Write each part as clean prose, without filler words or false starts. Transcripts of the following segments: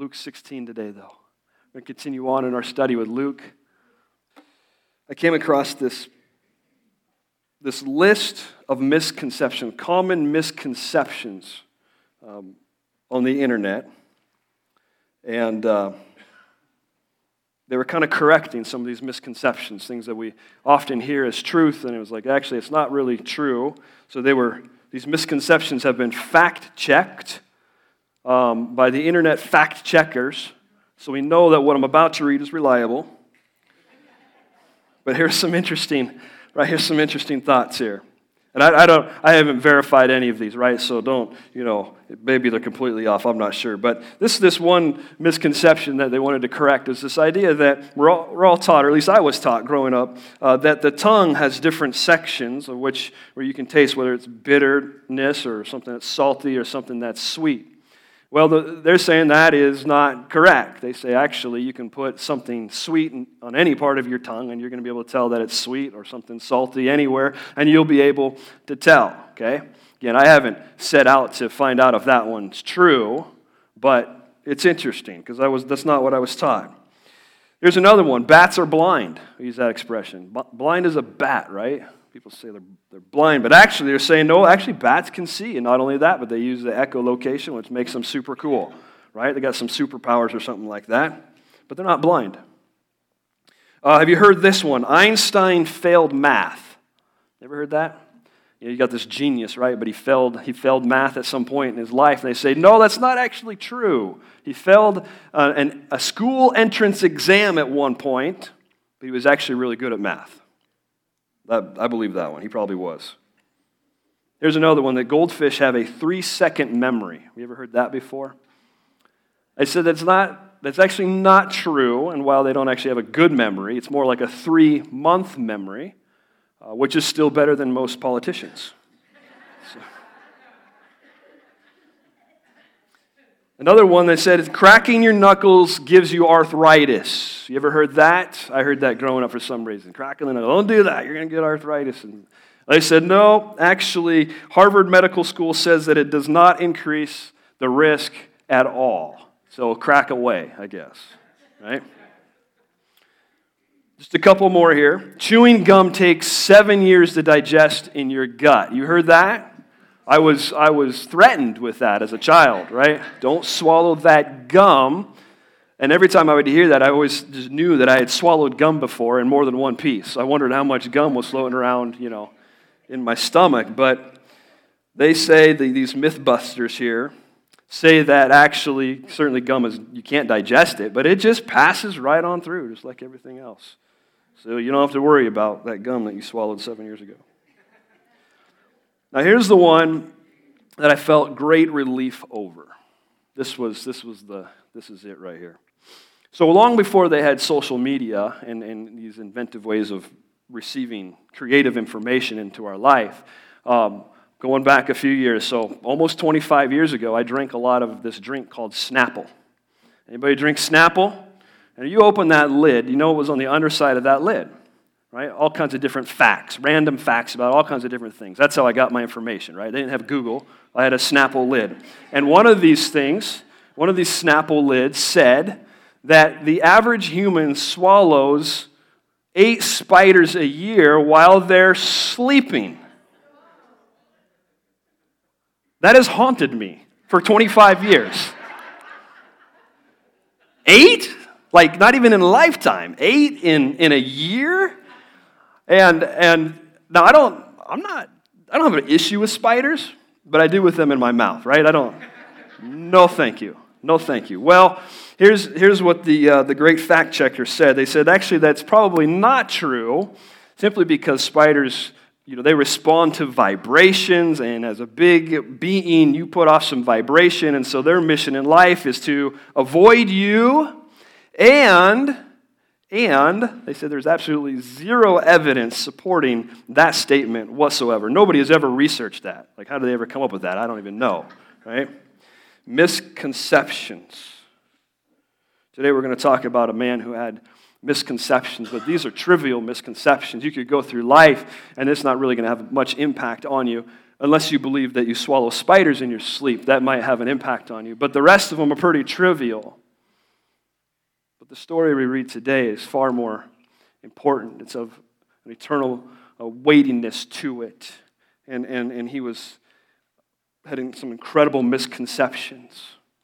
Luke 16 today, though. We're going to continue on in our study with Luke. I came across this list of misconceptions, common misconceptions on the internet. And they were kind of correcting some of these misconceptions, things that we often hear as truth, and it was like, actually, it's not really true. So these misconceptions have been fact-checked by the internet fact-checkers, so we know that what I'm about to read is reliable. But here's some interesting thoughts here. And I haven't verified any of these, right? So don't, maybe they're completely off, I'm not sure. But this one misconception that they wanted to correct is this idea that we're all taught, or at least I was taught growing up, that the tongue has different sections of where you can taste whether it's bitterness or something that's salty or something that's sweet. Well, they're saying that is not correct. They say, actually, you can put something sweet on any part of your tongue, and you're going to be able to tell that it's sweet, or something salty anywhere, and you'll be able to tell, okay? Again, I haven't set out to find out if that one's true, but it's interesting, because that's not what I was taught. Here's another one. Bats are blind. We use that expression. Blind as a bat, right? People say they're blind, but actually they're saying, no, actually bats can see. And not only that, but they use the echolocation, which makes them super cool, right? They got some superpowers or something like that, but they're not blind. Have you heard this one? Einstein failed math. Ever heard that? You got this genius, right? But he failed math at some point in his life. And they say, no, that's not actually true. He failed a school entrance exam at one point, but he was actually really good at math. I believe that one. He probably was. Here's another one, that goldfish have a 3-second memory. Have you ever heard that before? I said that's actually not true, and while they don't actually have a good memory, it's more like a 3-month memory, which is still better than most politicians. Another one that said, cracking your knuckles gives you arthritis. You ever heard that? I heard that growing up for some reason. Cracking the knuckles, don't do that, you're going to get arthritis. And they said, no, actually, Harvard Medical School says that it does not increase the risk at all. So crack away, I guess, right? Just a couple more here. Chewing gum takes 7 years to digest in your gut. You heard that? I was threatened with that as a child, right? Don't swallow that gum. And every time I would hear that, I always just knew that I had swallowed gum before in more than one piece. I wondered how much gum was floating around, in my stomach. But they say, these mythbusters here, say that actually, certainly gum you can't digest it, but it just passes right on through, just like everything else. So you don't have to worry about that gum that you swallowed 7 years ago. Now here's the one that I felt great relief over. This is it right here. So long before they had social media and these inventive ways of receiving creative information into our life, going back a few years, so almost 25 years ago, I drank a lot of this drink called Snapple. Anybody drink Snapple? And you open that lid, you know what was on the underside of that lid? Right? All kinds of different facts, random facts about all kinds of different things. That's how I got my information, right? They didn't have Google. I had a Snapple lid. And one of these Snapple lids said that the average human swallows 8 spiders a year while they're sleeping. That has haunted me for 25 years. 8? Like, not even in a lifetime. 8 in a year? And now I don't have an issue with spiders, but I do with them in my mouth, right? No thank you. No thank you. Well, here's what the great fact checker said. They said, actually, that's probably not true, simply because spiders, they respond to vibrations, and as a big being, you put off some vibration, and so their mission in life is to avoid you, and they said there's absolutely zero evidence supporting that statement whatsoever. Nobody has ever researched that. Like, how did they ever come up with that? I don't even know, right? Misconceptions. Today we're going to talk about a man who had misconceptions, but these are trivial misconceptions. You could go through life, and it's not really going to have much impact on you unless you believe that you swallow spiders in your sleep. That might have an impact on you, but the rest of them are pretty trivial. the story we read today is far more important. It's of an eternal weightiness to it. And he was having some incredible misconceptions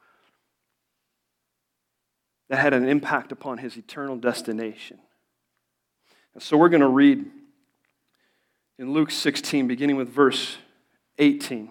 that had an impact upon his eternal destination. And so we're going to read in Luke 16, beginning with verse 18.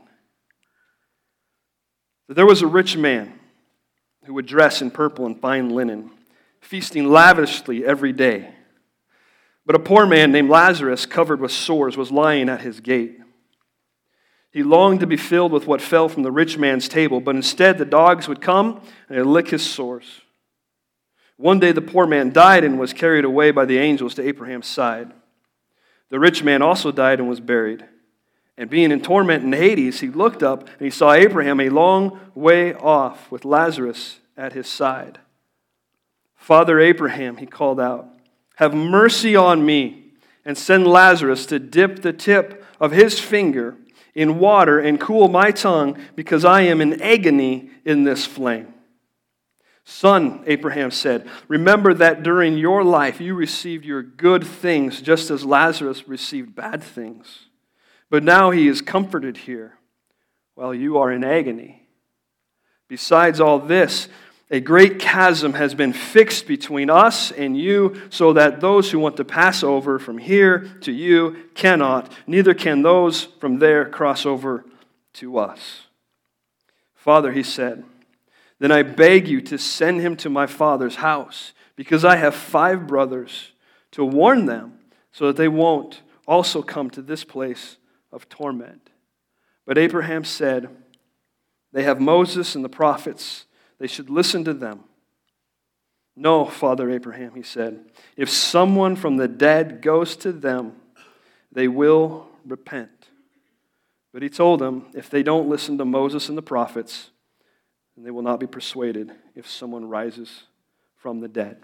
There was a rich man who would dress in purple and fine linen, feasting lavishly every day. But a poor man named Lazarus, covered with sores, was lying at his gate. He longed to be filled with what fell from the rich man's table, but instead the dogs would come and they'd lick his sores. One day the poor man died and was carried away by the angels to Abraham's side. The rich man also died and was buried. And being in torment in Hades, he looked up and he saw Abraham a long way off with Lazarus at his side. "Father Abraham," he called out, "have mercy on me and send Lazarus to dip the tip of his finger in water and cool my tongue, because I am in agony in this flame." "Son," Abraham said, "remember that during your life you received your good things just as Lazarus received bad things. But now he is comforted here while you are in agony. Besides all this, a great chasm has been fixed between us and you, so that those who want to pass over from here to you cannot, neither can those from there cross over to us." "Father," he said, "then I beg you to send him to my father's house, because I have 5 brothers, to warn them so that they won't also come to this place of torment." But Abraham said, "They have Moses and the prophets. They should listen to them." "No, Father Abraham," he said, "if someone from the dead goes to them, they will repent." But he told them, if they don't listen to Moses and the prophets, then they will not be persuaded if someone rises from the dead.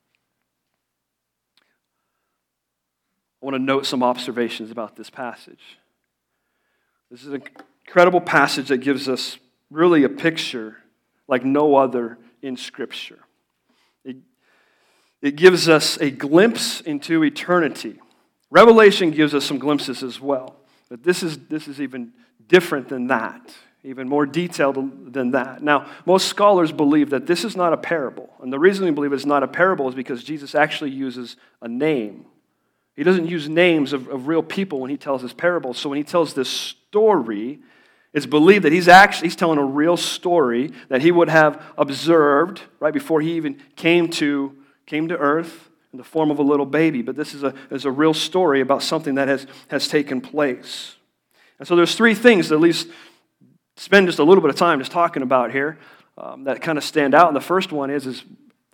I want to note some observations about this passage. This is an incredible passage that gives us really a picture like no other in Scripture. It gives us a glimpse into eternity. Revelation gives us some glimpses as well, but this is even different than that, even more detailed than that. Now, most scholars believe that this is not a parable, and the reason we believe it's not a parable is because Jesus actually uses a name. He doesn't use names of real people when he tells his parables, so when he tells this story, it's believed that he's telling a real story that he would have observed right before he even came to earth in the form of a little baby. But this is a real story about something that has taken place. And so there's 3 things that at least spend just a little bit of time just talking about here that kind of stand out. And the first one is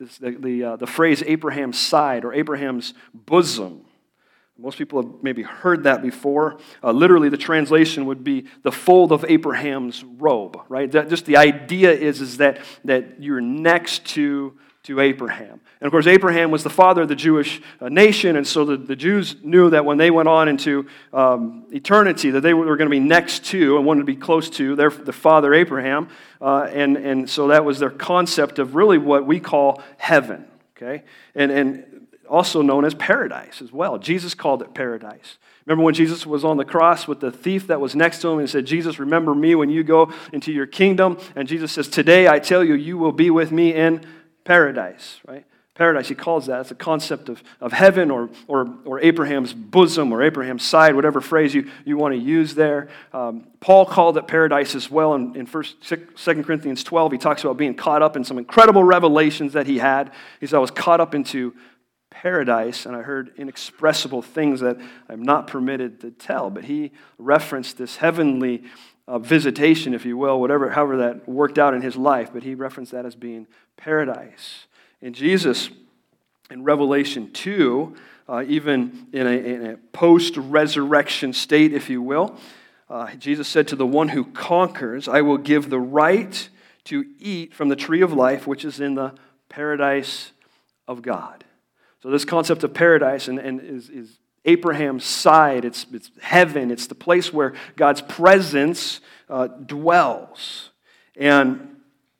the phrase Abraham's side or Abraham's bosom. Most people have maybe heard that before. Literally, the translation would be the fold of Abraham's robe, right? That just the idea is that you're next to Abraham. And of course, Abraham was the father of the Jewish nation, and so the Jews knew that when they went on into eternity, that they were going to be next to and wanted to be close to their father Abraham, and so that was their concept of really what we call heaven, okay? And also known as paradise as well. Jesus called it paradise. Remember when Jesus was on the cross with the thief that was next to him and said, "Jesus, remember me when you go into your kingdom." And Jesus says, "Today I tell you, you will be with me in paradise," right? Paradise, he calls that. It's a concept of heaven or Abraham's bosom or Abraham's side, whatever phrase you want to use there. Paul called it paradise as well in 2 Corinthians 12. He talks about being caught up in some incredible revelations that he had. He said, "I was caught up into paradise, and I heard inexpressible things that I'm not permitted to tell." But he referenced this heavenly visitation, if you will, however that worked out in his life, but he referenced that as being paradise. And Jesus, in Revelation 2, even in a post-resurrection state, if you will, Jesus said to the one who conquers, "I will give the right to eat from the tree of life, which is in the paradise of God." So this concept of paradise and is Abraham's side. It's heaven. It's the place where God's presence dwells. And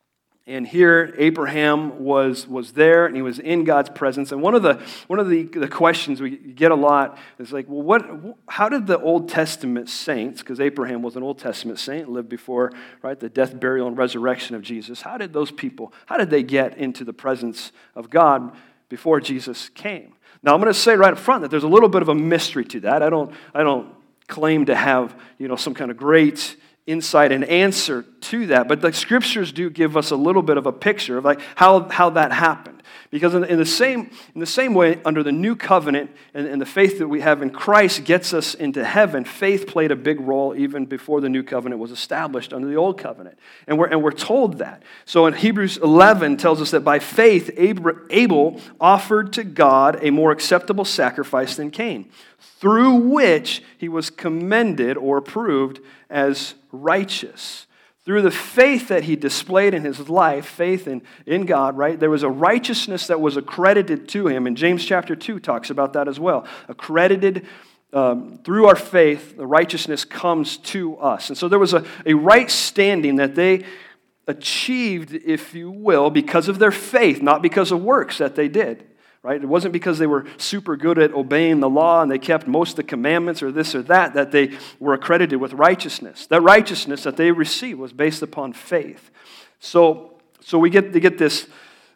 And here Abraham was there, and he was in God's presence. And one of the questions we get a lot is like, well, how did the Old Testament saints, because Abraham was an Old Testament saint, lived before, right, the death, burial, and resurrection of Jesus. How did they get into the presence of God before Jesus came? Now I'm going to say right up front that there's a little bit of a mystery to that. I don't claim to have, some kind of great insight and answer to that, but the scriptures do give us a little bit of a picture of like how that happened. Because in the same way, under the new covenant and the faith that we have in Christ gets us into heaven, faith played a big role even before the new covenant was established under the old covenant. And we're told that. So in Hebrews 11 tells us that by faith Abel offered to God a more acceptable sacrifice than Cain, through which he was commended or approved as righteous. Through the faith that he displayed in his life, faith in God, right? There was a righteousness that was accredited to him, and James chapter 2 talks about that as well. Accredited through our faith, the righteousness comes to us. And so there was a right standing that they achieved, if you will, because of their faith, not because of works that they did. Right? It wasn't because they were super good at obeying the law and they kept most of the commandments or this or that they were accredited with righteousness. That righteousness that they received was based upon faith. So we get this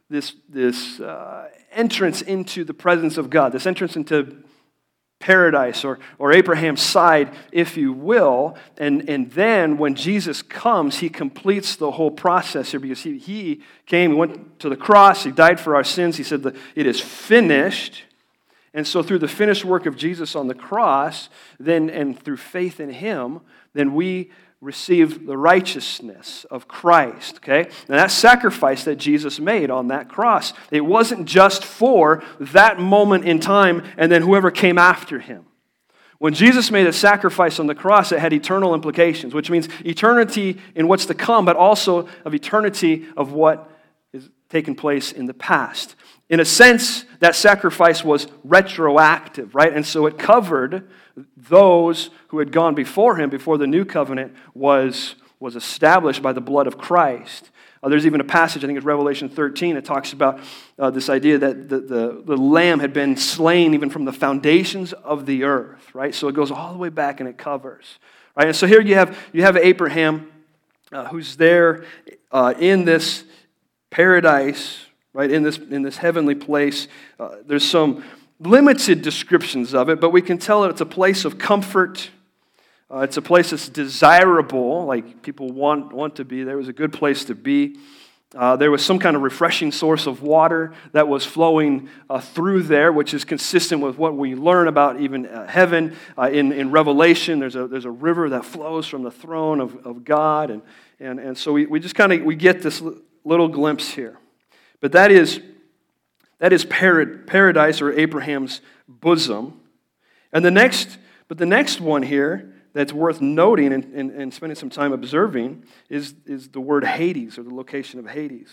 entrance into the presence of God, this entrance into paradise or Abraham's side, if you will, and then when Jesus comes, he completes the whole process here because he came, he went to the cross, he died for our sins, he said that it is finished, and so through the finished work of Jesus on the cross, then and through faith in him, then we receive the righteousness of Christ, okay? Now that sacrifice that Jesus made on that cross, it wasn't just for that moment in time and then whoever came after him. When Jesus made a sacrifice on the cross, it had eternal implications, which means eternity in what's to come, but also of eternity of what is taking place in the past. In a sense, that sacrifice was retroactive, right? And so it covered those who had gone before him, before the new covenant was established by the blood of Christ. There's even a passage, I think it's Revelation 13, it talks about this idea that the lamb had been slain even from the foundations of the earth, right? So it goes all the way back and it covers, right? And so here you have Abraham who's there in this paradise, right? In this heavenly place. There's some limited descriptions of it, but we can tell that it's a place of comfort. It's a place that's desirable, like people want to be. There was a good place to be. There was some kind of refreshing source of water that was flowing through there, which is consistent with what we learn about even heaven. In Revelation, there's a river that flows from the throne of God, and so we just we get this little glimpse here. But that is paradise or Abraham's bosom. And the next one here that's worth noting and spending some time observing is the word Hades, or the location of Hades.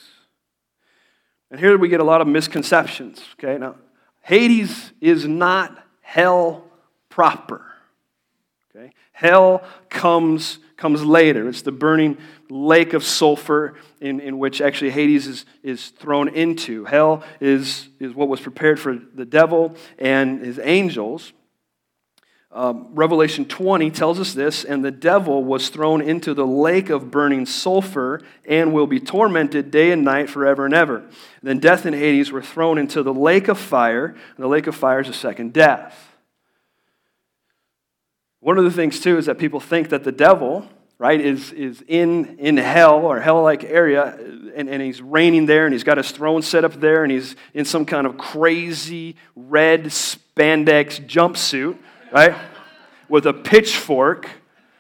And here we get a lot of misconceptions. Okay, now Hades is not hell proper. Okay, hell comes later. It's the burning lake of sulfur in which actually Hades is thrown into. Hell is what was prepared for the devil and his angels. Revelation 20 tells us this, and the devil was thrown into the lake of burning sulfur and will be tormented day and night forever and ever. And then death and Hades were thrown into the lake of fire, and the lake of fire is the second death. One of the things, too, is that people think that the devil, right, is in hell or hell-like area, and he's reigning there, and he's got his throne set up there, and he's in some kind of crazy red spandex jumpsuit, right, with a pitchfork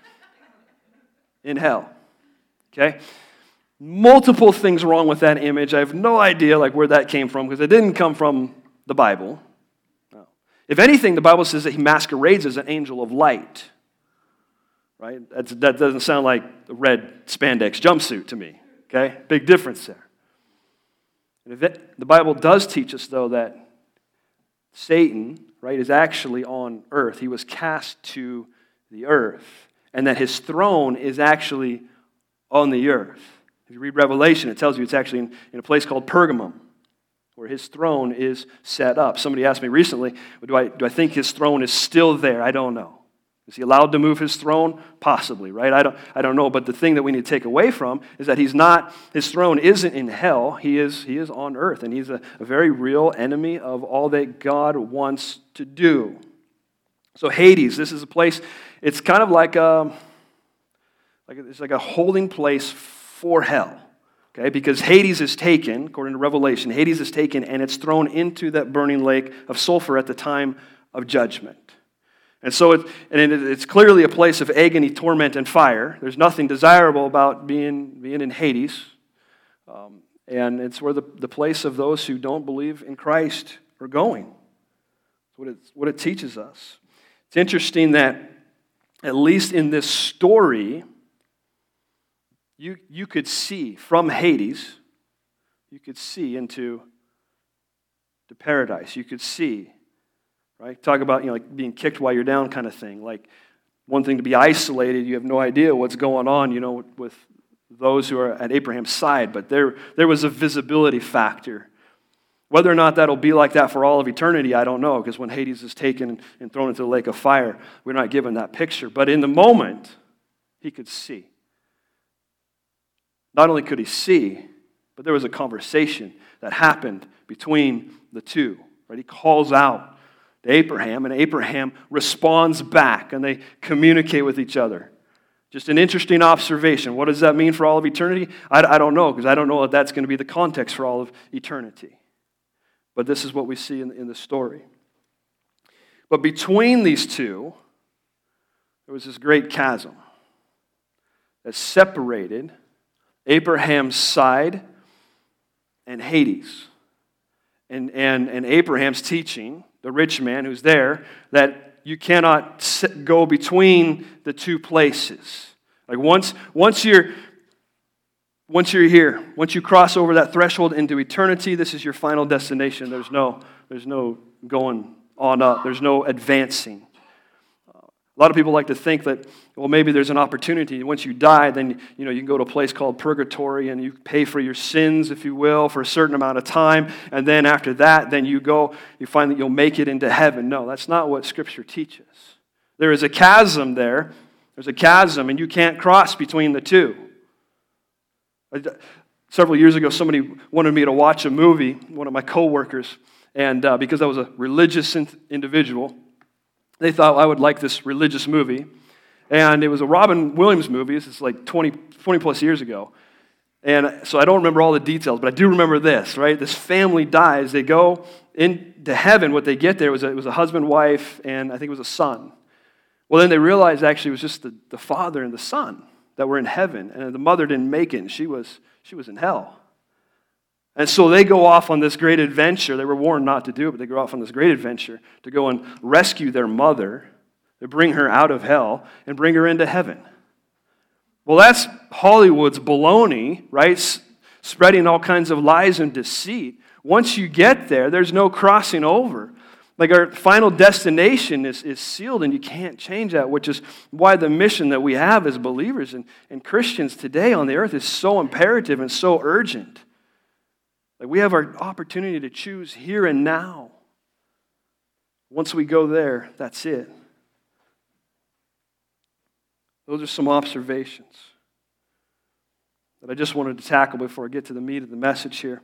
in hell, okay? Multiple things wrong with that image. I have no idea where that came from, because it didn't come from the Bible. No. If anything, the Bible says that he masquerades as an angel of light. Right? That doesn't sound like a red spandex jumpsuit to me. Okay? Big difference there. The Bible does teach us, though, that Satan, right, is actually on earth. He was cast to the earth. And that his throne is actually on the earth. If you read Revelation, it tells you it's actually in a place called Pergamum, where his throne is set up. Somebody asked me recently, do I think his throne is still there? I don't know. Is he allowed to move his throne? Possibly, right? I don't know. But the thing that we need to take away from is that his throne isn't in hell. He is on earth, and he's a very real enemy of all that God wants to do. So Hades, this is a place, it's kind of like it's like a holding place for hell. Okay, because Hades is taken, according to Revelation, Hades is taken and it's thrown into that burning lake of sulfur at the time of judgment. And so it's clearly a place of agony, torment, and fire. There's nothing desirable about being in Hades. And it's where the place of those who don't believe in Christ are going. It's what it teaches us. It's interesting that, at least in this story, you could see from Hades, you could see into paradise. You could see, right? Talk about, like being kicked while you're down kind of thing. Like, one thing to be isolated, you have no idea what's going on, with those who are at Abraham's side. But there was a visibility factor. Whether or not that'll be like that for all of eternity, I don't know, because when Hades is taken and thrown into the lake of fire, we're not given that picture. But in the moment, he could see. Not only could he see, but there was a conversation that happened between the two. Right? He calls out to Abraham, and Abraham responds back, and they communicate with each other. Just an interesting observation. What does that mean for all of eternity? I don't know, because I don't know that that's going to be the context for all of eternity. But this is what we see in the story. But between these two, there was this great chasm that separated Abraham's side and Hades. And Abraham's teaching, the rich man who's there, that you cannot go between the two places. Like once you're here, once you cross over that threshold into eternity, this is your final destination. There's no going on up. There's no advancing. A lot of people like to think that, well, maybe there's an opportunity. Once you die, then you can go to a place called purgatory and you pay for your sins, if you will, for a certain amount of time. And then after that, then you find that you'll make it into heaven. No, that's not what Scripture teaches. There is a chasm there. There's a chasm, and you can't cross between the two. Several years ago, somebody wanted me to watch a movie, one of my coworkers, and because I was a religious individual, they thought I would like this religious movie. And it was a Robin Williams movie. This is like 20 plus years ago. And so I don't remember all the details, but I do remember this, right? This family dies. They go into heaven. What they get there was a husband, wife, and I think it was a son. Well, then they realized actually it was just the father and the son that were in heaven. And the mother didn't make it, and she was in hell. And so they go off on this great adventure. They were warned not to do it, but they go off on this great adventure to go and rescue their mother, to bring her out of hell and bring her into heaven. Well, that's Hollywood's baloney, right? Spreading all kinds of lies and deceit. Once you get there, there's no crossing over. Like our final destination is sealed, and you can't change that, which is why the mission that we have as believers and Christians today on the earth is so imperative and so urgent. Like we have our opportunity to choose here and now. Once we go there, that's it. Those are some observations that I just wanted to tackle before I get to the meat of the message here.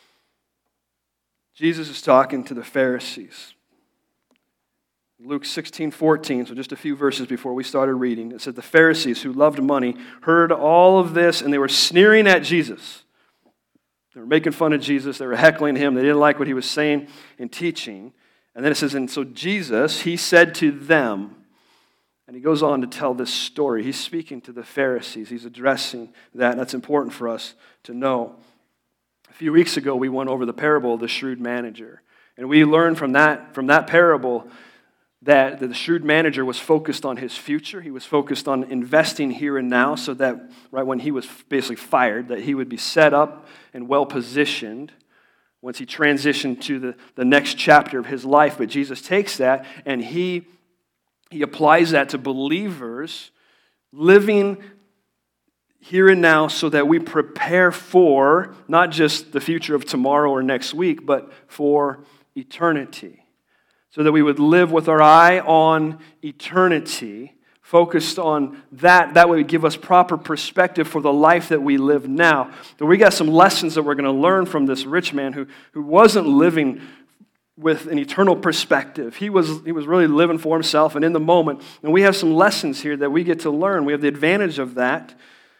Jesus is talking to the Pharisees. Luke 16:14, so just a few verses before we started reading, it said the Pharisees who loved money heard all of this and they were sneering at Jesus. They were making fun of Jesus. They were heckling him. They didn't like what he was saying and teaching. And then it says, and so Jesus, he said to them, and he goes on to tell this story. He's speaking to the Pharisees. He's addressing that. And that's important for us to know. A few weeks ago, we went over the parable of the shrewd manager. And we learned from that parable that the shrewd manager was focused on his future. He was focused on investing here and now so that right when he was basically fired, that he would be set up and well-positioned once he transitioned to the next chapter of his life. But Jesus takes that and he applies that to believers living here and now so that we prepare for not just the future of tomorrow or next week, but for eternity. So that we would live with our eye on eternity, focused on that. That would give us proper perspective for the life that we live now. So we got some lessons that we're going to learn from this rich man who wasn't living with an eternal perspective. He was really living for himself and in the moment. And we have some lessons here that we get to learn. We have the advantage of that.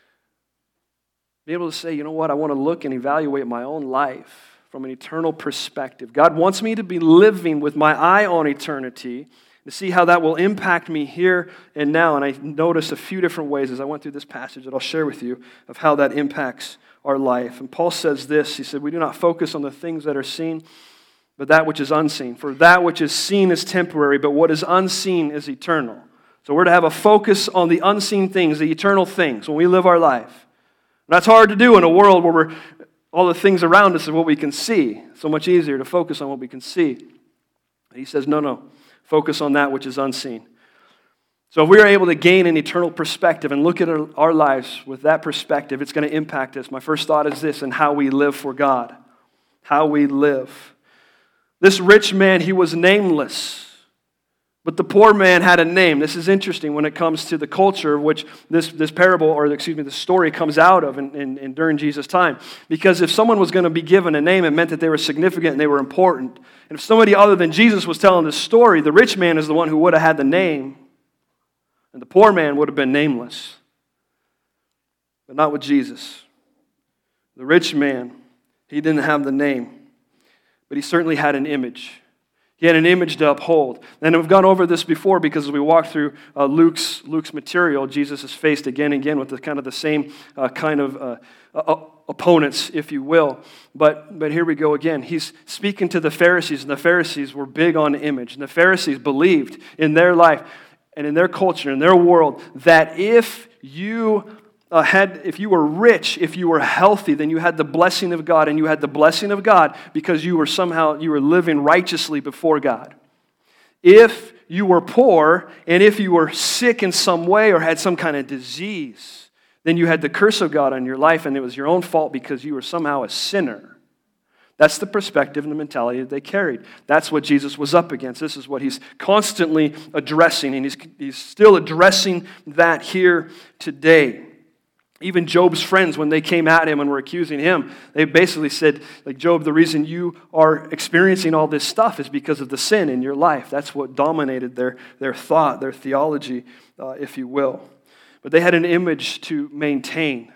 Be able to say, you know what, I want to look and evaluate my own life from an eternal perspective. God wants me to be living with my eye on eternity, to see how that will impact me here and now. And I noticed a few different ways as I went through this passage that I'll share with you of how that impacts our life. And Paul says this, he said, we do not focus on the things that are seen, but that which is unseen. For that which is seen is temporary, but what is unseen is eternal. So we're to have a focus on the unseen things, the eternal things, when we live our life. And that's hard to do in a world where all the things around us are what we can see. So much easier to focus on what we can see. And he says, no, focus on that which is unseen. So if we are able to gain an eternal perspective and look at our lives with that perspective, it's going to impact us. My first thought is this, and how we live for God. How we live. This rich man, he was nameless, but the poor man had a name. This is interesting when it comes to the culture of which this parable, or the story comes out of and during Jesus' time. Because if someone was going to be given a name, it meant that they were significant and they were important. And if somebody other than Jesus was telling this story, the rich man is the one who would have had the name, and the poor man would have been nameless. But not with Jesus. The rich man, he didn't have the name. But he certainly had an image. He had an image to uphold. And we've gone over this before because as we walk through Luke's material, Jesus is faced again and again with the same kind of opponents, if you will. But here we go again. He's speaking to the Pharisees, and the Pharisees were big on image. And the Pharisees believed in their life and in their culture, in their world, that if you were rich, if you were healthy, then you had the blessing of God, and you had the blessing of God because you were living righteously before God. If you were poor, and if you were sick in some way or had some kind of disease, then you had the curse of God on your life, and it was your own fault because you were somehow a sinner. That's the perspective and the mentality that they carried. That's what Jesus was up against. This is what he's constantly addressing, and he's still addressing that here today. Even Job's friends, when they came at him and were accusing him, they basically said, like, Job, the reason you are experiencing all this stuff is because of the sin in your life. That's what dominated their thought, their theology, if you will. But they had an image to maintain.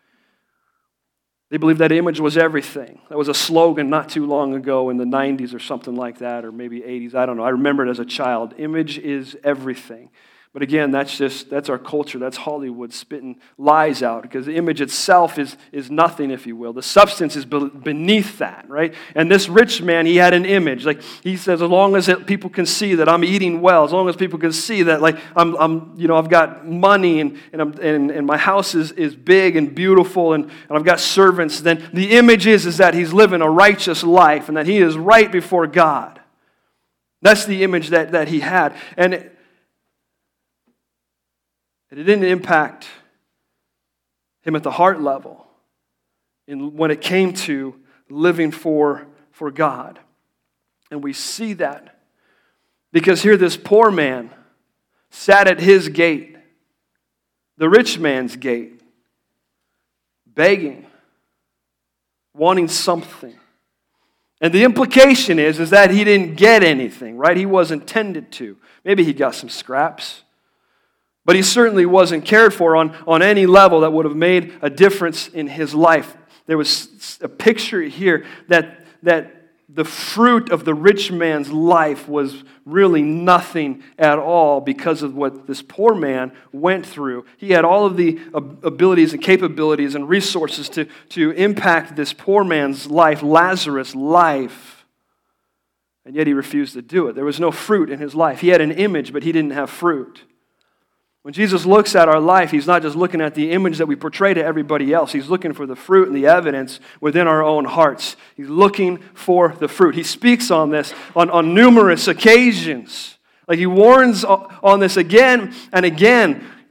They believed that image was everything. That was a slogan not too long ago in the 90s or something like that, or maybe 80s, I don't know. I remember it as a child. Image is everything. But again, that's our culture. That's Hollywood spitting lies out, because the image itself is nothing, if you will. The substance is beneath that, right? And this rich man, he had an image. Like he says, as long as people can see that I'm eating well, as long as people can see that like I've got money and my house is big and beautiful and I've got servants, then the image is that he's living a righteous life and that he is right before God. That's the image that he had. And it didn't impact him at the heart level when it came to living for God. And we see that because here this poor man sat at his gate, the rich man's gate, begging, wanting something. And the implication is that he didn't get anything, right? He wasn't tended to. Maybe he got some scraps. But he certainly wasn't cared for on any level that would have made a difference in his life. There was a picture here that the fruit of the rich man's life was really nothing at all because of what this poor man went through. He had all of the abilities and capabilities and resources to impact this poor man's life, Lazarus' life, and yet he refused to do it. There was no fruit in his life. He had an image, but he didn't have fruit. When Jesus looks at our life, he's not just looking at the image that we portray to everybody else. He's looking for the fruit and the evidence within our own hearts. He's looking for the fruit. He speaks on this on numerous occasions. Like he warns on this again and again. Like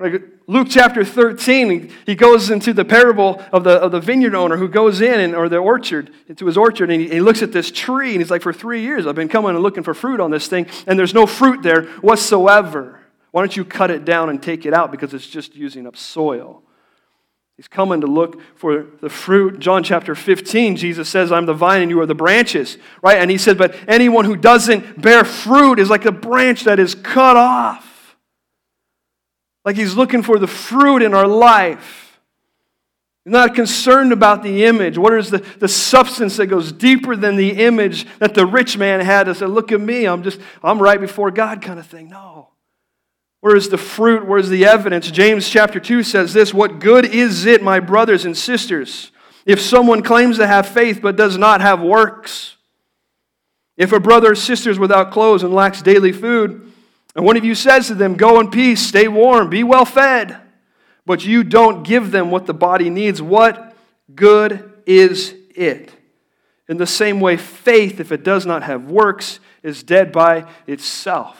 Luke chapter 13, he goes into the parable of the vineyard owner who goes in, or the orchard, into his orchard, and he looks at this tree, and he's like, for 3 years I've been coming and looking for fruit on this thing, and there's no fruit there whatsoever. Why don't you cut it down and take it out, because it's just using up soil. He's coming to look for the fruit. John chapter 15, Jesus says, I'm the vine and you are the branches. Right? And he said, but anyone who doesn't bear fruit is like a branch that is cut off. Like he's looking for the fruit in our life. He's not concerned about the image. What is the substance that goes deeper than the image that the rich man had to say, look at me, I'm right before God kind of thing. No. Where is the fruit? Where is the evidence? James chapter 2 says this, what good is it, my brothers and sisters, if someone claims to have faith but does not have works? If a brother or sister is without clothes and lacks daily food, and one of you says to them, go in peace, stay warm, be well fed, but you don't give them what the body needs, what good is it? In the same way, faith, if it does not have works, is dead by itself.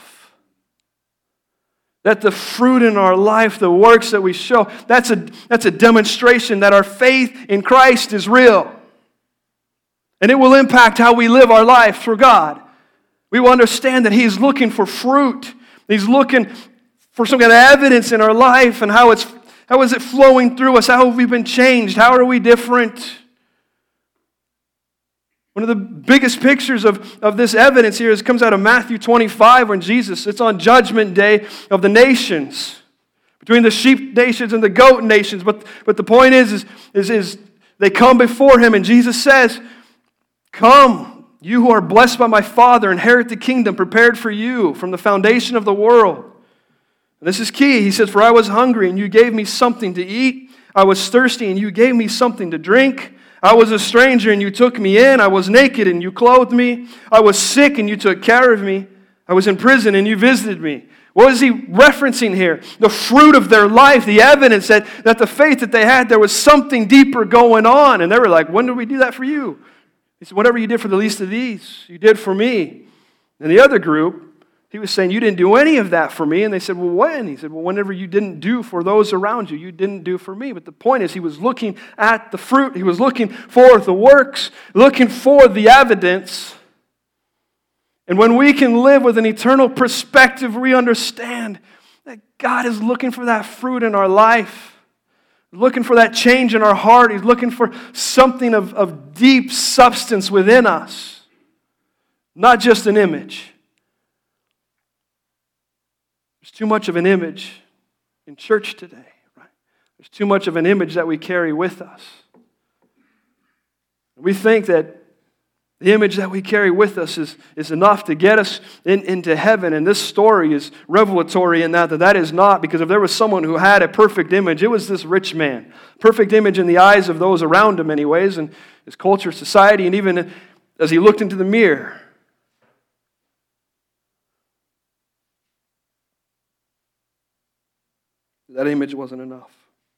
That the fruit in our life, the works that we show, that's a demonstration that our faith in Christ is real. And it will impact how we live our life for God. We will understand that He's looking for fruit. He's looking for some kind of evidence in our life, and how is it flowing through us? How have we been changed? How are we different? One of the biggest pictures of this evidence here comes out of Matthew 25 when Jesus, it's on Judgment Day of the nations, between the sheep nations and the goat nations. But the point is they come before Him, and Jesus says, come, you who are blessed by my Father, inherit the kingdom prepared for you from the foundation of the world. And this is key. He says, for I was hungry, and you gave me something to eat. I was thirsty, and you gave me something to drink. I was a stranger and you took me in. I was naked and you clothed me. I was sick and you took care of me. I was in prison and you visited me. What is he referencing here? The fruit of their life, the evidence that the faith that they had, there was something deeper going on. And they were like, when did we do that for you? He said, whatever you did for the least of these, you did for me. And the other group, he was saying, you didn't do any of that for me. And they said, well, when? He said, well, whenever you didn't do for those around you, you didn't do for me. But the point is, he was looking at the fruit. He was looking for the works, looking for the evidence. And when we can live with an eternal perspective, we understand that God is looking for that fruit in our life, looking for that change in our heart. He's looking for something of deep substance within us, not just an image. There's too much of an image in church today, right? There's too much of an image that we carry with us. We think that the image that we carry with us is enough to get us into heaven, and this story is revelatory in that is not, because if there was someone who had a perfect image, it was this rich man. Perfect image in the eyes of those around him anyways, and his culture, society, and even as he looked into the mirror. That image wasn't enough.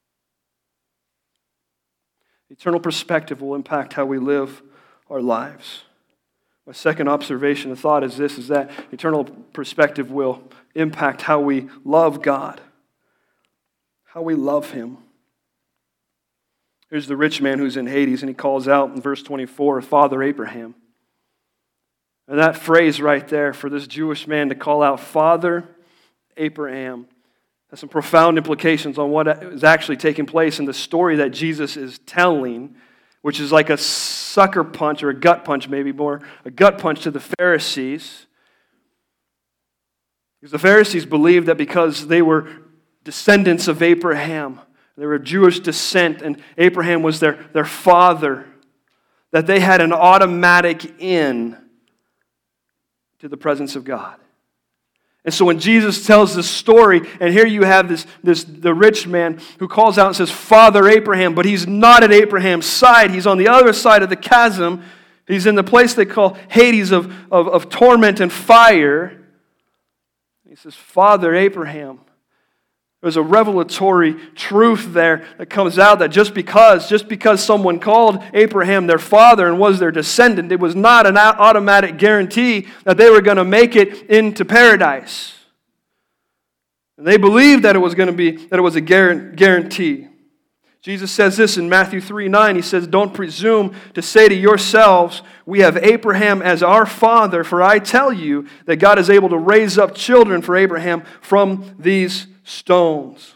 Eternal perspective will impact how we live our lives. My second observation, the thought is this, is that eternal perspective will impact how we love God, how we love Him. Here's the rich man who's in Hades, and he calls out in verse 24, Father Abraham. And that phrase right there, for this Jewish man to call out Father Abraham, has some profound implications on what is actually taking place in the story that Jesus is telling, which is like a sucker punch, or a gut punch maybe more, a gut punch to the Pharisees. Because the Pharisees believed that because they were descendants of Abraham, they were of Jewish descent, and Abraham was their father, that they had an automatic in to the presence of God. And so when Jesus tells this story, and here you have the rich man who calls out and says, Father Abraham, but he's not at Abraham's side. He's on the other side of the chasm. He's in the place they call Hades of torment and fire. He says, Father Abraham. There's a revelatory truth there that comes out that just because someone called Abraham their father and was their descendant, it was not an automatic guarantee that they were going to make it into paradise. And they believed that it was going to be, that it was a guarantee. Jesus says this in Matthew 3:9. He says, "Don't presume to say to yourselves, 'We have Abraham as our father,' for I tell you that God is able to raise up children for Abraham from these stones."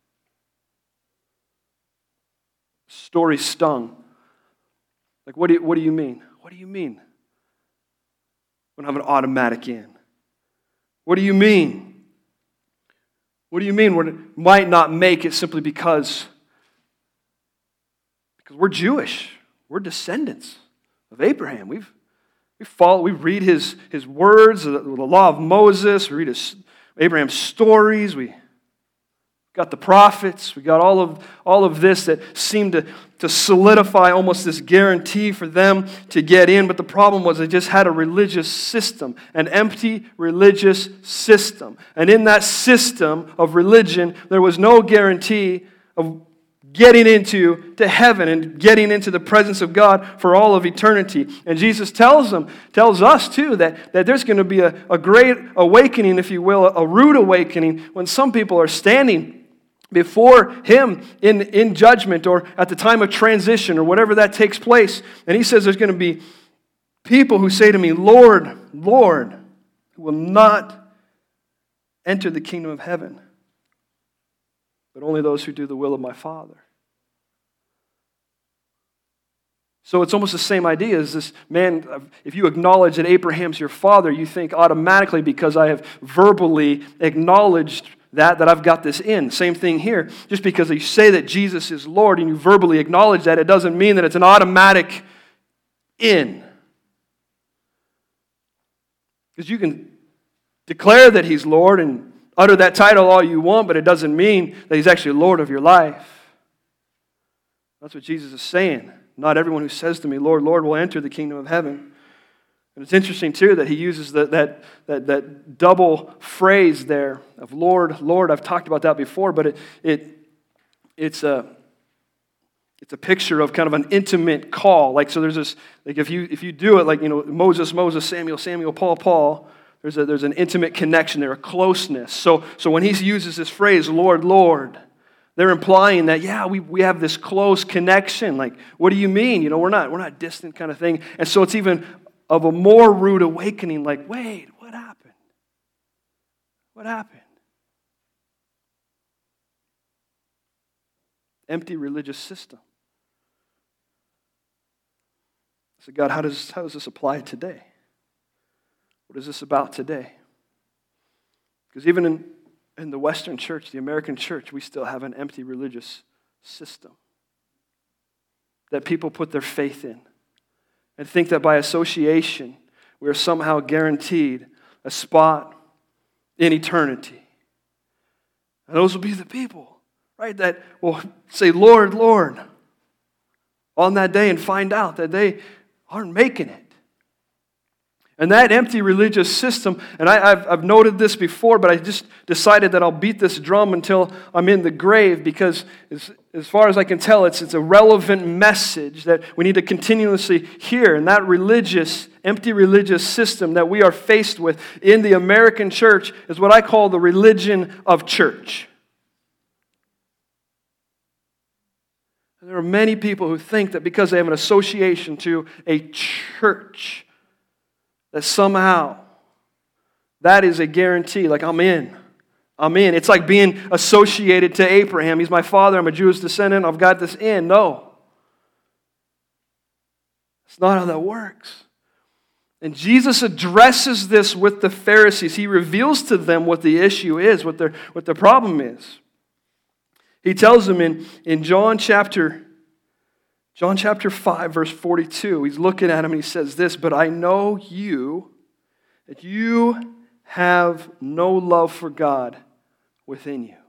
Story stung. Like, what do you mean? What do you mean? We don't have an automatic in. What do you mean? What do you mean we might not make it simply because we're Jewish. We're descendants of Abraham. We read his words, the law of Moses. We read Abraham's stories. We got the prophets. We got all of this that seemed to solidify almost this guarantee for them to get in. But the problem was they just had a religious system, an empty religious system. And in that system of religion, there was no guarantee of getting into heaven and getting into the presence of God for all of eternity. And Jesus tells us too, that there's going to be a great awakening, if you will, a rude awakening, when some people are standing before Him in judgment or at the time of transition or whatever that takes place. And He says there's going to be people who say to me, "Lord, Lord," who will not enter the kingdom of heaven, but only those who do the will of my Father. So it's almost the same idea as this man. If you acknowledge that Abraham's your father, you think automatically, because I have verbally acknowledged that I've got this in. Same thing here. Just because you say that Jesus is Lord and you verbally acknowledge that, it doesn't mean that it's an automatic in. Because you can declare that He's Lord and utter that title all you want, but it doesn't mean that He's actually Lord of your life. That's what Jesus is saying. Not everyone who says to me, "Lord, Lord," will enter the kingdom of heaven. And it's interesting too that He uses that double phrase there of Lord, Lord. I've talked about that before, but it's a picture of kind of an intimate call. Like, so there's this, like if you do it, like, Moses, Samuel, Samuel, Paul. There's an intimate connection there, a closeness. So when He uses this phrase, Lord, Lord, they're implying that, yeah, we have this close connection. Like, what do you mean? We're not distant kind of thing. And so it's even of a more rude awakening, like, wait, what happened? What happened? Empty religious system. So God, how does this apply today? What is this about today? Because even in the Western church, the American church, we still have an empty religious system that people put their faith in and think that by association we are somehow guaranteed a spot in eternity. And those will be the people, right, that will say, "Lord, Lord," on that day and find out that they aren't making it. And that empty religious system, and I've noted this before, but I just decided that I'll beat this drum until I'm in the grave, because as far as I can tell, it's a relevant message that we need to continuously hear. And that empty religious system that we are faced with in the American church is what I call the religion of church. There are many people who think that because they have an association to a church, that somehow that is a guarantee, like I'm in. It's like being associated to Abraham. He's my father, I'm a Jewish descendant, I've got this in. No. That's not how that works. And Jesus addresses this with the Pharisees. He reveals to them what the issue is, what the problem is. He tells them in John chapter 5, verse 42, He's looking at him and He says this, "But I know that you have no love for God within you."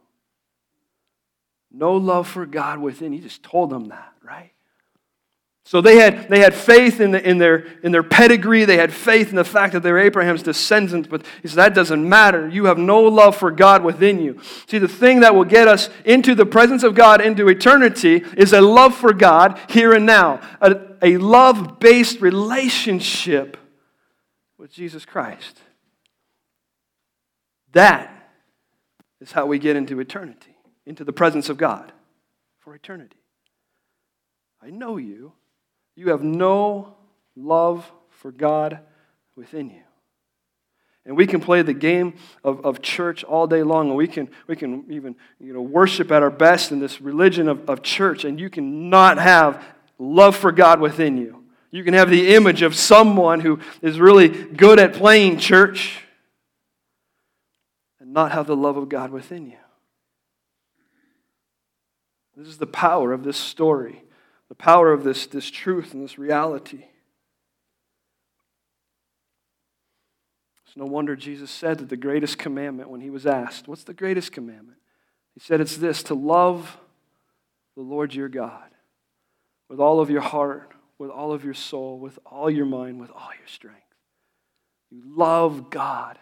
No love for God within you. He just told them that, right? So they had faith in their pedigree. They had faith in the fact that they were Abraham's descendants. But He said, that doesn't matter. You have no love for God within you. See, the thing that will get us into the presence of God, into eternity, is a love for God here and now. A love-based relationship with Jesus Christ. That is how we get into eternity, into the presence of God for eternity. I know you. You have no love for God within you. And we can play the game of church all day long, and we can even worship at our best in this religion of church, and you can not have love for God within you. You can have the image of someone who is really good at playing church and not have the love of God within you. This is the power of this story, the power of this truth and this reality. It's no wonder Jesus said that the greatest commandment, when he was asked, what's the greatest commandment? He said it's this, to love the Lord your God with all of your heart, with all of your soul, with all your mind, with all your strength. You love God.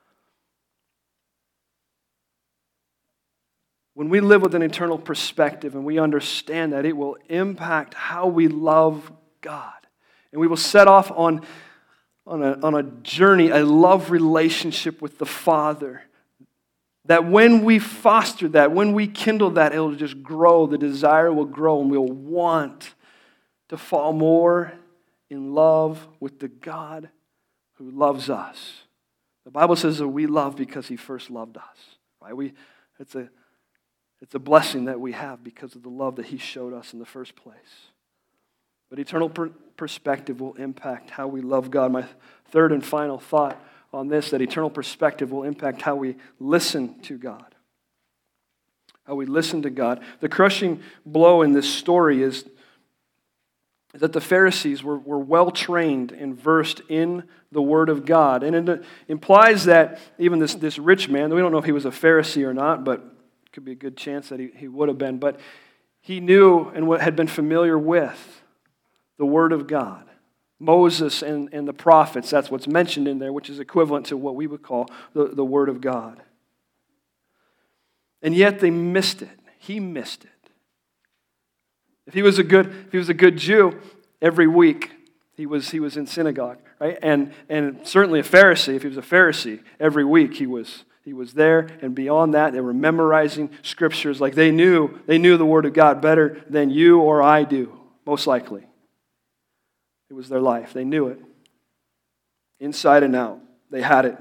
When we live with an eternal perspective and we understand that, it will impact how we love God. And we will set off on a journey, a love relationship with the Father. That when we foster that, when we kindle that, it will just grow. The desire will grow, and we'll want to fall more in love with the God who loves us. The Bible says that we love because he first loved us. Right? It's a blessing that we have because of the love that he showed us in the first place. But eternal perspective will impact how we love God. My third and final thought on this, that eternal perspective will impact how we listen to God. How we listen to God. The crushing blow in this story is that the Pharisees were well trained and versed in the Word of God. And it implies that even this rich man, we don't know if he was a Pharisee or not, but it could be a good chance that he would have been, but he knew and had been familiar with the Word of God. Moses and the prophets, that's what's mentioned in there, which is equivalent to what we would call the Word of God. And yet they missed it. He missed it. If he was a good Jew, every week he was in synagogue, right? And certainly a Pharisee, if he was a Pharisee, every week he was there, and beyond that, they were memorizing scriptures like they knew the Word of God better than you or I do, most likely. It was their life. They knew it. Inside and out. They had it.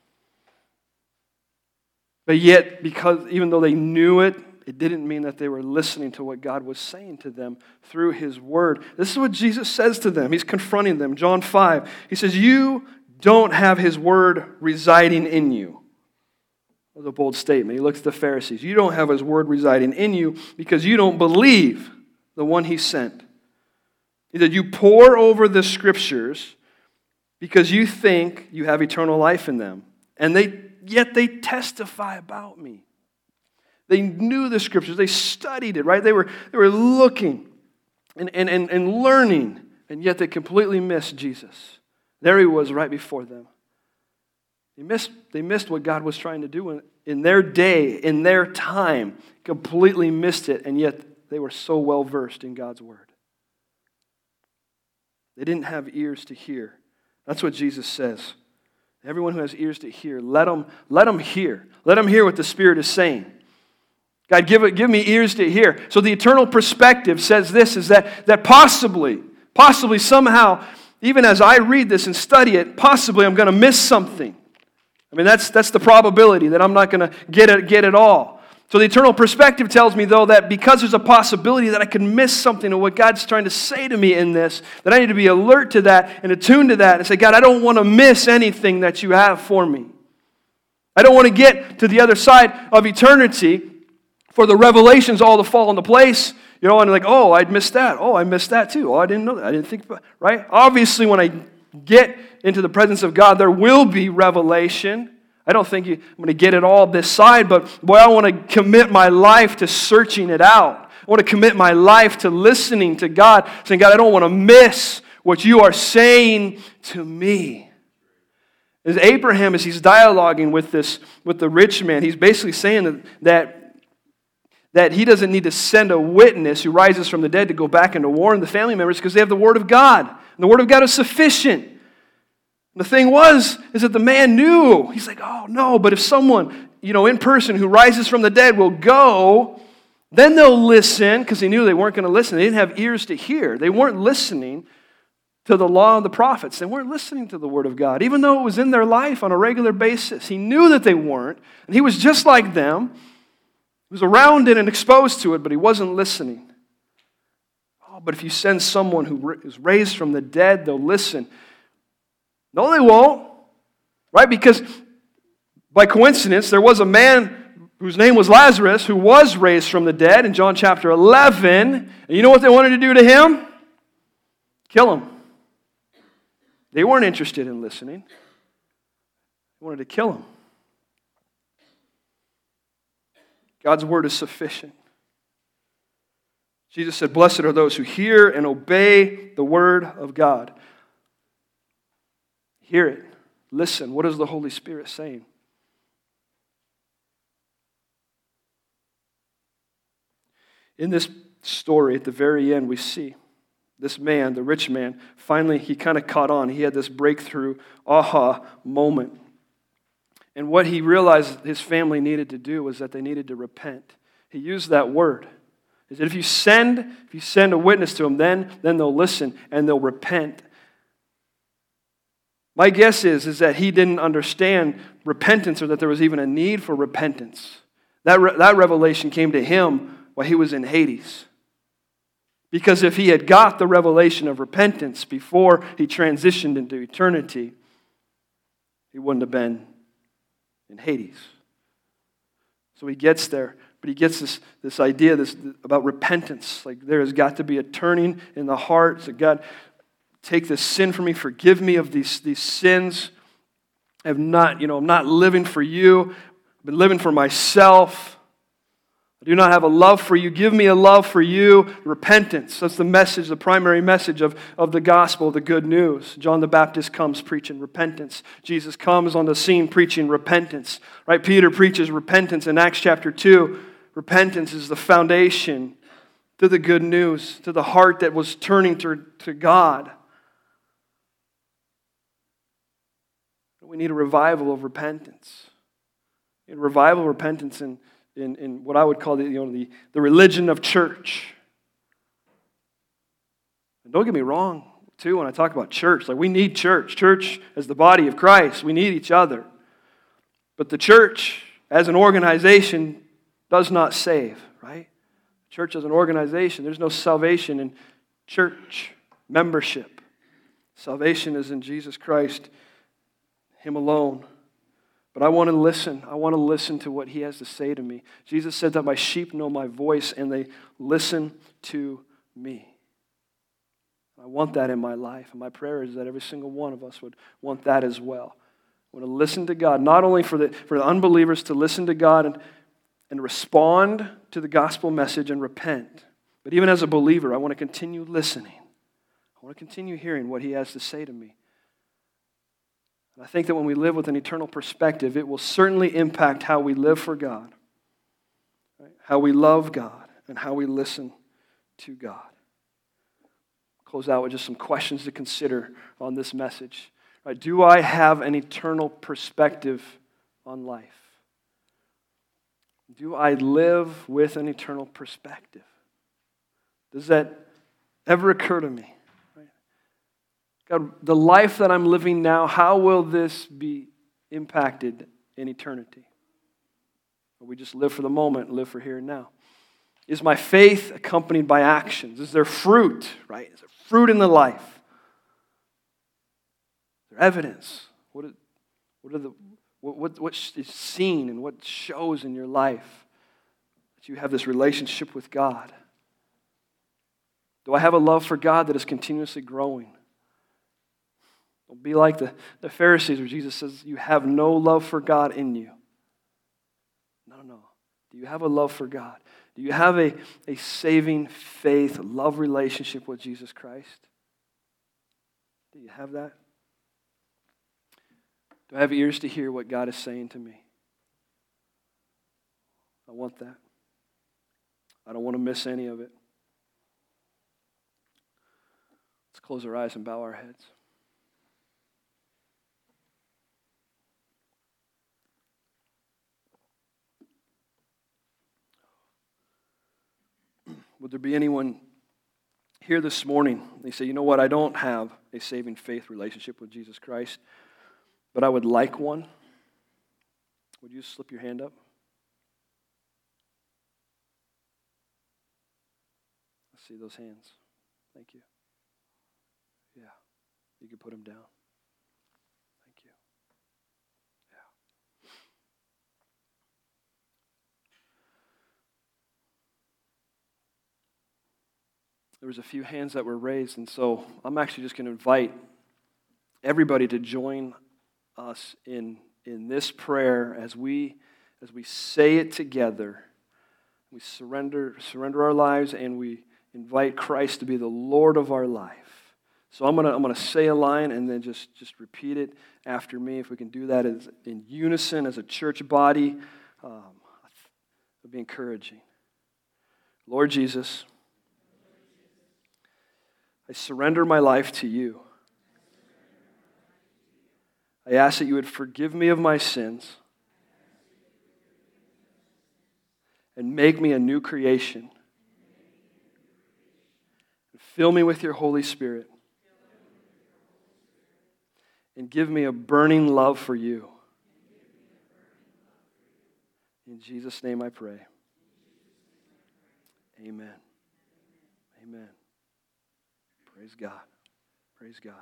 But yet, because even though they knew it, it didn't mean that they were listening to what God was saying to them through his word. This is what Jesus says to them. He's confronting them. John 5. He says, you don't have his word residing in you. That was a bold statement. He looks at the Pharisees. You don't have his word residing in you because you don't believe the one he sent. He said, you pore over the scriptures because you think you have eternal life in them. And yet they testify about me. They knew the scriptures. They studied it, right? They were looking and learning, and yet they completely missed Jesus. There he was right before them. They missed what God was trying to do in their day, in their time. Completely missed it, and yet they were so well versed in God's word. They didn't have ears to hear. That's what Jesus says. Everyone who has ears to hear, let them hear. Let them hear what the Spirit is saying. God, give me ears to hear. So the eternal perspective says this, is that possibly somehow, even as I read this and study it, possibly I'm going to miss something. I mean, that's the probability that I'm not going to get it all. So the eternal perspective tells me, though, that because there's a possibility that I can miss something of what God's trying to say to me in this, that I need to be alert to that and attuned to that and say, God, I don't want to miss anything that you have for me. I don't want to get to the other side of eternity for the revelations all to fall into place, and like, oh, I'd missed that. Oh, I missed that too. Oh, I didn't know that. I didn't think about it, right? Obviously, when I get into the presence of God, there will be revelation. I don't think I'm going to get it all this side, but boy, I want to commit my life to searching it out. I want to commit my life to listening to God, saying, God, I don't want to miss what you are saying to me. As Abraham, as he's dialoguing with the rich man, he's basically saying that he doesn't need to send a witness who rises from the dead to go back and to warn the family members because they have the Word of God. And the Word of God is sufficient. The thing is that the man knew. He's like, oh no, but if someone, in person who rises from the dead will go, then they'll listen, because he knew they weren't going to listen. They didn't have ears to hear. They weren't listening to the law of the prophets. They weren't listening to the word of God, even though it was in their life on a regular basis. He knew that they weren't, and he was just like them. He was around it and exposed to it, but he wasn't listening. Oh, but if you send someone who is raised from the dead, they'll listen. No, they won't, right? Because by coincidence, there was a man whose name was Lazarus who was raised from the dead in John chapter 11. And you know what they wanted to do to him? Kill him. They weren't interested in listening. They wanted to kill him. God's word is sufficient. Jesus said, blessed are those who hear and obey the word of God. Hear it. Listen. What is the Holy Spirit saying? In this story, at the very end, we see this man, the rich man, finally he kind of caught on. He had this breakthrough, aha moment. And what he realized his family needed to do was that they needed to repent. He used that word. He said, if you send a witness to them, then they'll listen and they'll repent. My guess is that he didn't understand repentance, or that there was even a need for repentance. That revelation came to him while he was in Hades. Because if he had got the revelation of repentance before he transitioned into eternity, he wouldn't have been in Hades. So he gets there, but he gets this idea about repentance. Like there has got to be a turning in the heart. So God, take this sin from me, forgive me of these sins. I'm not living for you. I've been living for myself. I do not have a love for you. Give me a love for you. Repentance. That's the message, the primary message of the gospel, the good news. John the Baptist comes preaching repentance. Jesus comes on the scene preaching repentance. Right? Peter preaches repentance in Acts chapter 2. Repentance is the foundation to the good news, to the heart that was turning to God. We need a revival of repentance. A revival of repentance in what I would call the religion of church. And don't get me wrong, too, when I talk about church. Like we need church. Church as the body of Christ. We need each other. But the church as an organization does not save, right? Church as an organization, there's no salvation in church membership. Salvation is in Jesus Christ, Him alone. But I want to listen. I want to listen to what He has to say to me. Jesus said that my sheep know my voice and they listen to me. I want that in my life. And my prayer is that every single one of us would want that as well. I want to listen to God, not only for the unbelievers to listen to God and respond to the gospel message and repent, but even as a believer, I want to continue listening. I want to continue hearing what He has to say to me. And I think that when we live with an eternal perspective, it will certainly impact how we live for God, right? How we love God, and how we listen to God. Close out with just some questions to consider on this message. Right? Do I have an eternal perspective on life? Do I live with an eternal perspective? Does that ever occur to me? God, the life that I'm living now, how will this be impacted in eternity? Or we just live for the moment, live for here and now? Is my faith accompanied by actions? Is there fruit, right? Is there fruit in the life? Is there evidence? What is seen and what shows in your life that you have this relationship with God? Do I have a love for God that is continuously growing? Don't be like the Pharisees where Jesus says, you have no love for God in you. No. Do you have a love for God? Do you have a saving faith, love relationship with Jesus Christ? Do you have that? Do I have ears to hear what God is saying to me? I want that. I don't want to miss any of it. Let's close our eyes and bow our heads. Would there be anyone here this morning, they say, you know what, I don't have a saving faith relationship with Jesus Christ, but I would like one? Would you slip your hand up? I see those hands. Thank you. Yeah, you can put them down. Thank you. Yeah. There was a few hands that were raised, and so I'm actually just going to invite everybody to join us in this prayer as we say it together. We surrender our lives, and we invite Christ to be the Lord of our life. So I'm gonna say a line and then just repeat it after me. If we can do that as in unison as a church body, it'll be encouraging. Lord Jesus, I surrender my life to you. I ask that you would forgive me of my sins and make me a new creation. Fill me with your Holy Spirit and give me a burning love for you. In Jesus' name I pray. Amen. Amen. Praise God. Praise God.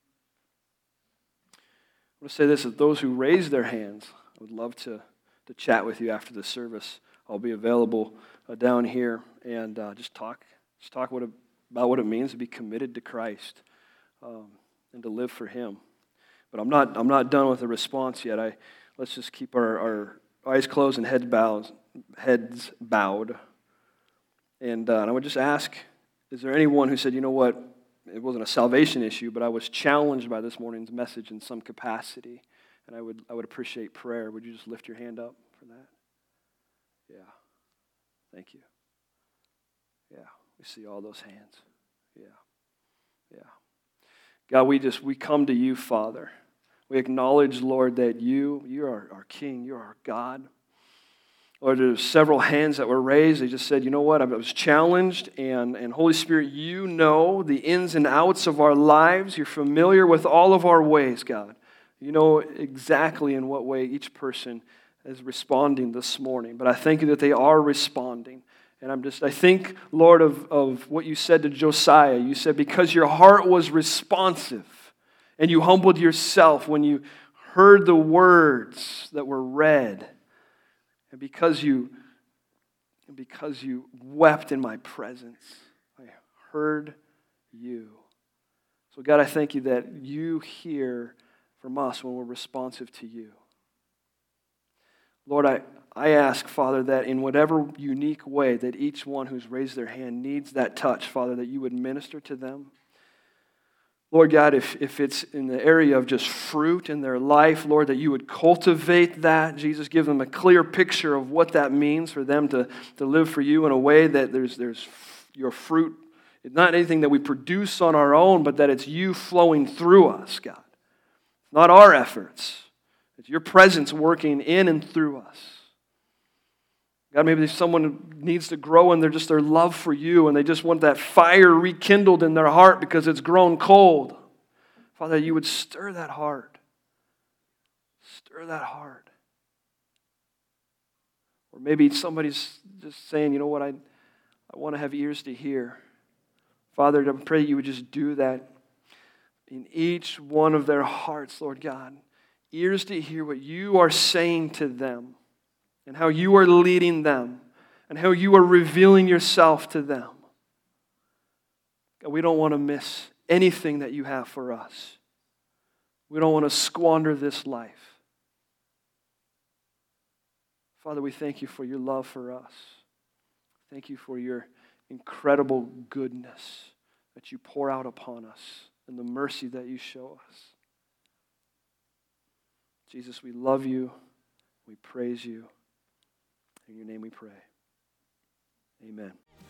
I want to say this, that those who raise their hands, I would love to chat with you after the service. I'll be available down here and just talk about what it means to be committed to Christ and to live for Him. But I'm not done with the response yet. Let's just keep our eyes closed and heads bowed. And I would just ask, is there anyone who said, you know what, it wasn't a salvation issue, but I was challenged by this morning's message in some capacity, and I would appreciate prayer. Would you just lift your hand up for that? Yeah. Thank you. Yeah. We see all those hands. Yeah. Yeah. God, we come to you, Father. We acknowledge, Lord, that you are our King, you're our God. Lord, there's several hands that were raised. They just said, you know what, I was challenged, and Holy Spirit, you know the ins and outs of our lives. You're familiar with all of our ways, God. You know exactly in what way each person is responding this morning. But I thank you that they are responding. And I think, Lord, of what you said to Josiah. You said, because your heart was responsive, and you humbled yourself when you heard the words that were read. And because you wept in my presence, I heard you. So God, I thank you that you hear from us when we're responsive to you. Lord, I ask, Father, that in whatever unique way that each one who's raised their hand needs that touch, Father, that you would minister to them. Lord God, if it's in the area of just fruit in their life, Lord, that you would cultivate that. Jesus, give them a clear picture of what that means for them to live for you in a way that there's your fruit. It's not anything that we produce on our own, but that it's you flowing through us, God. Not our efforts. It's your presence working in and through us. God, maybe someone needs to grow in their love for you, and they just want that fire rekindled in their heart because it's grown cold. Father, you would stir that heart. Stir that heart. Or maybe somebody's just saying, you know what, I want to have ears to hear. Father, I pray you would just do that in each one of their hearts, Lord God. Ears to hear what you are saying to them, and how you are leading them, and how you are revealing yourself to them. God, we don't want to miss anything that you have for us. We don't want to squander this life. Father, we thank you for your love for us. Thank you for your incredible goodness that you pour out upon us and the mercy that you show us. Jesus, we love you. We praise you. In your name we pray. Amen.